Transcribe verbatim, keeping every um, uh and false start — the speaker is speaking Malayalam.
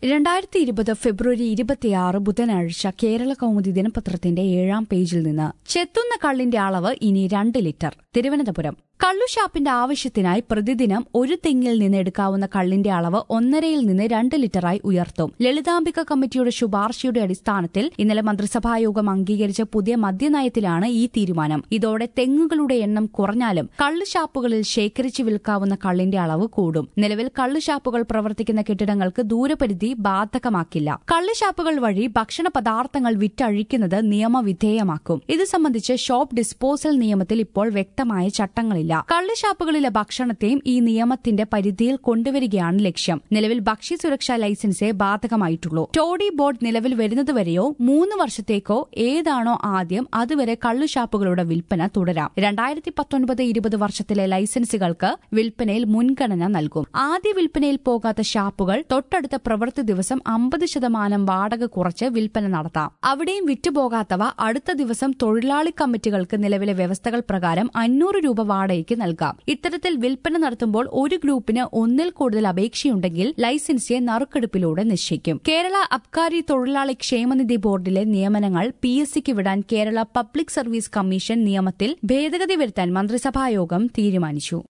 രണ്ടായിരത്തി ഇരുപത് ഫെബ്രുവരി ഇരുപത്തിയാറ് ബുധനാഴ്ച കേരള കൗമുദി ദിനപത്രത്തിന്റെ ഏഴാം പേജിൽ നിന്ന് ചെത്തുന്ന കള്ളിന്റെ അളവ് ഇനി രണ്ട് ലിറ്റർ. തിരുവനന്തപുരം കള്ളുഷാപ്പിന്റെ ആവശ്യത്തിനായി പ്രതിദിനം ഒരു തെങ്ങിൽ നിന്ന് എടുക്കാവുന്ന കള്ളിന്റെ അളവ് ഒന്നരയിൽ നിന്ന് രണ്ട് ലിറ്ററായി ഉയർത്തും. ലളിതാംബിക കമ്മിറ്റിയുടെ ശുപാർശയുടെ അടിസ്ഥാനത്തിൽ ഇന്നലെ മന്ത്രിസഭായോഗം അംഗീകരിച്ച പുതിയ മദ്യനയത്തിലാണ് ഈ തീരുമാനം. ഇതോടെ തെങ്ങുകളുടെ എണ്ണം കുറഞ്ഞാലും കള്ളുഷാപ്പുകളിൽ ശേഖരിച്ചു വിൽക്കാവുന്ന കള്ളിന്റെ അളവ് കൂടും. നിലവിൽ കള്ളുഷാപ്പുകൾ പ്രവർത്തിക്കുന്ന കെട്ടിടങ്ങൾക്ക് ദൂരപരിധി ബാധകമാക്കില്ല. കള്ളുഷാപ്പുകൾ വഴി ഭക്ഷണ പദാർത്ഥങ്ങൾ വിറ്റഴിക്കുന്നത് നിയമവിധേയമാക്കും. ഇത് സംബന്ധിച്ച് ഷോപ്പ് ഡിസ്പോസൽ നിയമത്തിൽ ഇപ്പോൾ വ്യക്തമായ ചട്ടങ്ങളില്ല. കള്ളുഷാപ്പുകളിലെ ഭക്ഷണത്തെയും ഈ നിയമത്തിന്റെ പരിധിയിൽ കൊണ്ടുവരികയാണ് ലക്ഷ്യം. നിലവിൽ ഭക്ഷ്യസുരക്ഷാ ലൈസൻസേ ബാധകമായിട്ടുള്ളൂ. ടോഡി ബോർഡ് നിലവിൽ വരുന്നതുവരെയോ മൂന്ന് വർഷത്തേക്കോ ഏതാണോ ആദ്യം അതുവരെ കള്ളുഷാപ്പുകളുടെ വിൽപ്പന തുടരാം. രണ്ടായിരത്തി പത്തൊൻപത് ഇരുപത് വർഷത്തിലെ ലൈസൻസുകൾക്ക് വിൽപ്പനയിൽ മുൻഗണന നൽകും. ആദ്യ വിൽപ്പനയിൽ പോകാത്ത ഷാപ്പുകൾ തൊട്ടടുത്ത പ്രവൃത്തി ദിവസം അമ്പത് ശതമാനം വാടക കുറച്ച് വിൽപ്പന നടത്താം. അവിടെയും വിറ്റുപോകാത്തവ അടുത്ത ദിവസം തൊഴിലാളി കമ്മിറ്റികൾക്ക് നിലവിലെ വ്യവസ്ഥകൾ പ്രകാരം അഞ്ഞൂറ് രൂപ വാടകയ്ക്ക് നൽകാം. ഇത്തരത്തിൽ വിൽപ്പന നടത്തുമ്പോൾ ഒരു ഗ്രൂപ്പിന് ഒന്നിൽ കൂടുതൽ അപേക്ഷയുണ്ടെങ്കിൽ ലൈസൻസിയെ നറുക്കെടുപ്പിലൂടെ നിശ്ചയിക്കും. കേരള അബ്കാരി തൊഴിലാളി ക്ഷേമനിധി ബോർഡിലെ നിയമനങ്ങൾ പി എസ് സിക്ക് വിടാൻ കേരള പബ്ലിക് സർവീസ് കമ്മീഷൻ നിയമത്തിൽ ഭേദഗതി വരുത്താൻ മന്ത്രിസഭായോഗം തീരുമാനിച്ചു.